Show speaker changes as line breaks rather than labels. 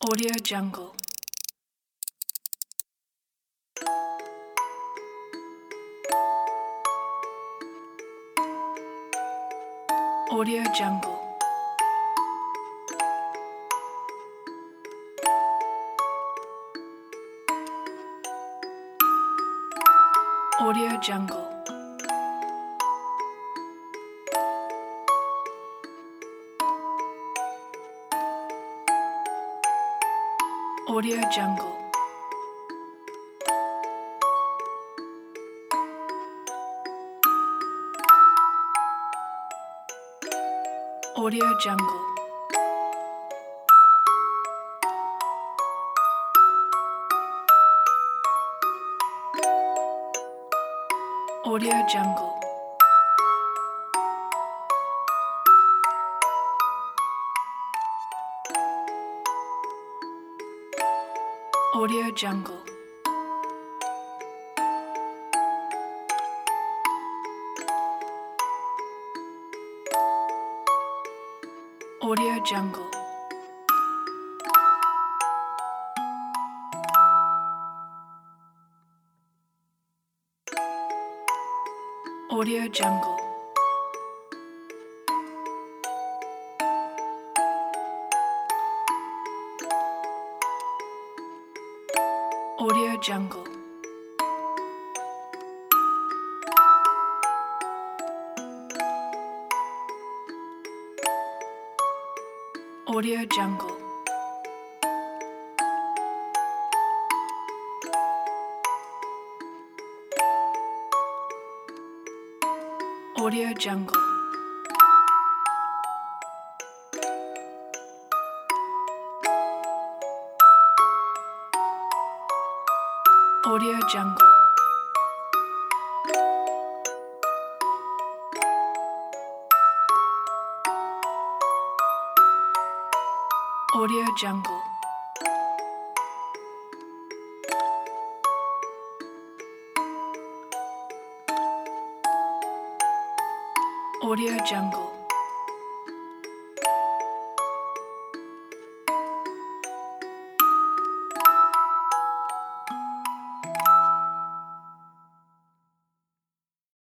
Audio Jungle. Audio Jungle. Audio Jungle. Audio Jungle. Audio Jungle. Audio Jungle. Audio Jungle. Audio Jungle. Audio Jungle. Audio Jungle. Audio Jungle. Audio Jungle. Audio Jungle. Audio Jungle. Audio Jungle.